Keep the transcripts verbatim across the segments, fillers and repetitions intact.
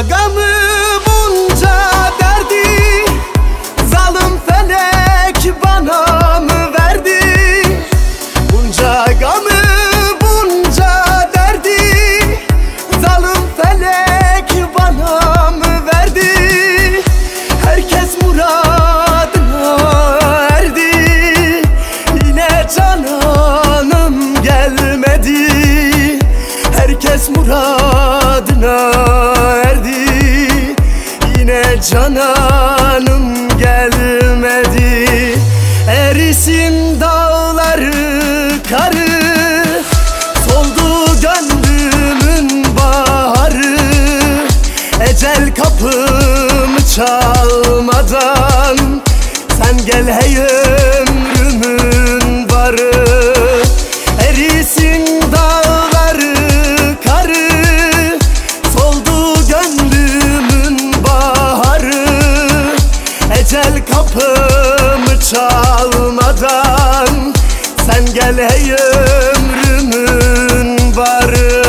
gamı bunca derdi, zalim felek bana mı verdi? Bunca gamı bunca derdi, zalim felek bana mı verdi? Herkes muradına erdi, yine cananım gelmedi. Herkes muradına erdi, yine cananım gelmedi. Erisin dağları karı, soldu gönlümün baharı. Ecel kapımı çalmadan sen gel hey ömrümün varı. Erisin dağları karı, soldu gönlümün baharı. Ecel kapımı çalmadan sen gel hey ömrümün varı.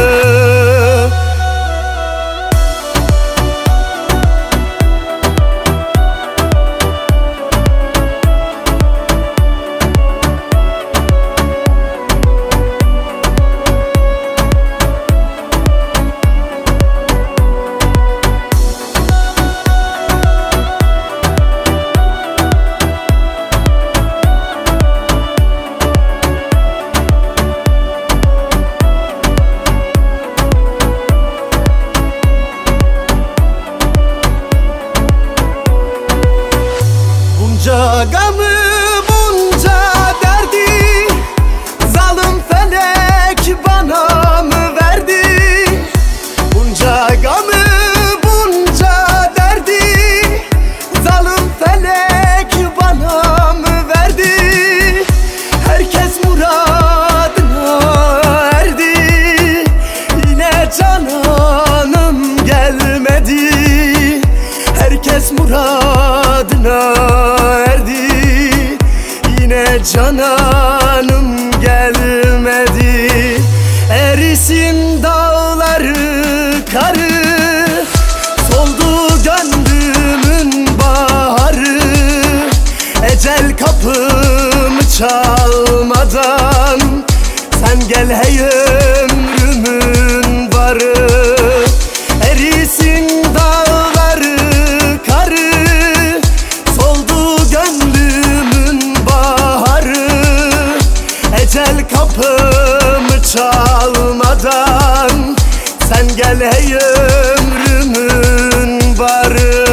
Bunca gamı bunca derdi, zalim felek bana mı verdi? Bunca gamı bunca derdi, zalim felek bana mı verdi? Herkes muradına erdi, yine cananım gelmedi. Herkes muradına erdi, yine cananım gelmedi. Erisin dağları karı, soldu gönlümün baharı. Ecel kapımı çalmadan sen gel hey ömrümün varı. Erisin dağları karı, soldu gönlümün baharı. Ecel kapımı çalmadan sen gel hey ömrümün varı.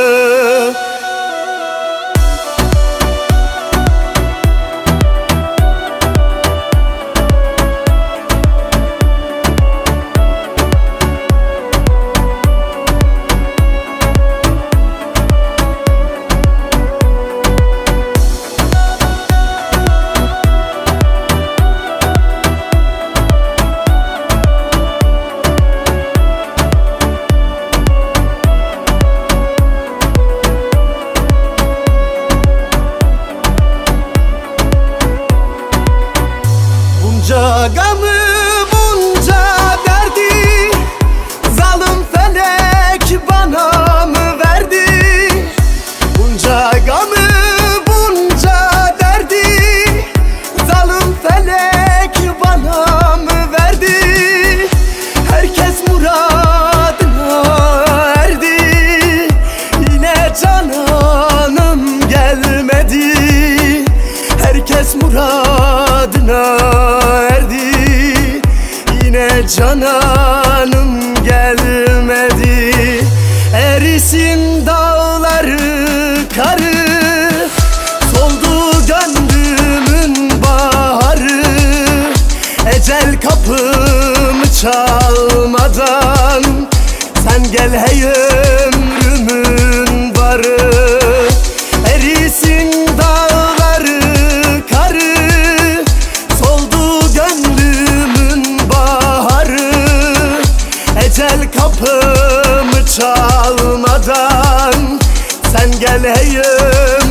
Bunca gamı bunca derdi, zalim felek bana mı verdi? Bunca gamı bunca derdi, zalim felek bana mı verdi? Herkes muradına erdi, yine cananım gelmedi. Herkes muradına erdi, yine cananım gelmedi. Erisin dağları karı, soldu gönlümün baharı. Ecel kapımı çalmadan sen gel hey ömrümün varı. Erisin dağları karı, soldu gönlümün baharı. Ecel kapımı çalmadan sen gel hey ömrümün